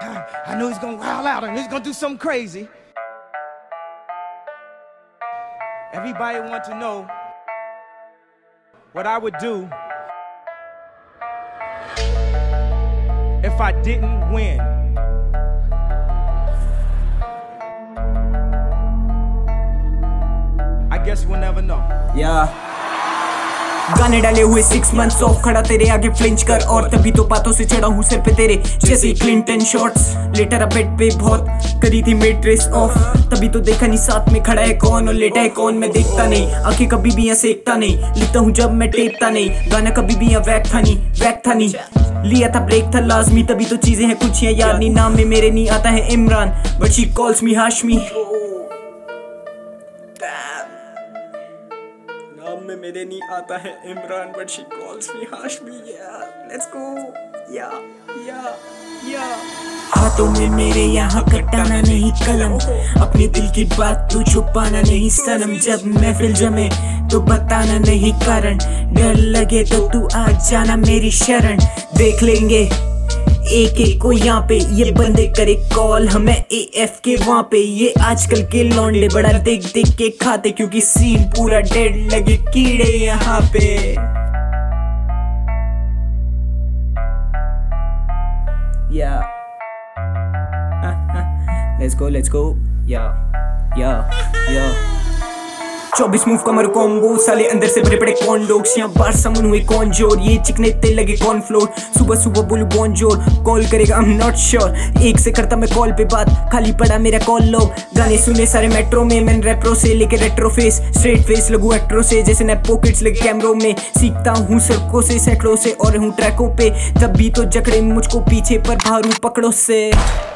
I knew he's gonna wild out and he's gonna do something crazy. Everybody want to know what I would do if I didn't win. I guess we'll never know. Yeah. गाने डाले हुए 6 months of, खड़ा तेरे आगे flinch कर, और तभी तो बातों से चढ़ा हूँ सिर पे तेरे जैसे क्लिंटन शॉट्स। लेटर अ बेड पे बहुत करी थी मेट्रेस ऑफ, तभी तो देखा नहीं साथ में खड़ा है कौन और लेटा है कौन। मैं देखता नहीं, आंखें कभी भी यहाँ सेकता नहीं, लिखता हूँ जब मैं टेपता नहीं, गाना कभी भी यहाँ वैक था नहीं, लिया था ब्रेक था लाजमी, तभी तो चीजें हैं कुछ यहाँ याद नहीं। नाम में मेरे नहीं आता है Imran, but she calls me Hashmi. नाम में मेरे नहीं आता है Imran, but she calls me Hashmi. Let's go. हाथों में मेरे यहाँ कटाना नहीं कलम, अपने दिल की बात तू छुपाना नहीं सनम। जब महफिल जमे तो बताना नहीं कारण, डर लगे तो तू आ जाना मेरी शरण। देख लेंगे एक को यहाँ पे, ये बंदे करे कॉल हमें AF के वहाँ पे। ये आजकल के लौंडे बड़ा देख के खाते, क्योंकि सीन पूरा डेड लगे कीड़े यहाँ पे। Yeah. Let's go. Yeah. 24 move कमर कॉम्बो, साले अंदर से बड़े बड़े कौन लोग, यहाँ बाहर समन हुए कौन जोर। ये चिकने तेल लगे कौन फ्लोर, सुबह बोलू कौन जोर। कॉल करेगा I'm not sure, एक से करता मैं कॉल पे बात, खाली पड़ा मेरा कॉल लॉग। गाने सुने सारे मेट्रो में, मैंने रेप्रो से लेके रेट्रो फेस, स्ट्रेट फेस लगू एक्ट्रो से, जैसे नैप पॉकेट्स लगे कैमरों में। सीखता हूँ सड़कों से सैकड़ों से, और हूँ ट्रैकों पे, तब भी तो जकड़े मुझको पीछे पर भारू पकड़ों से।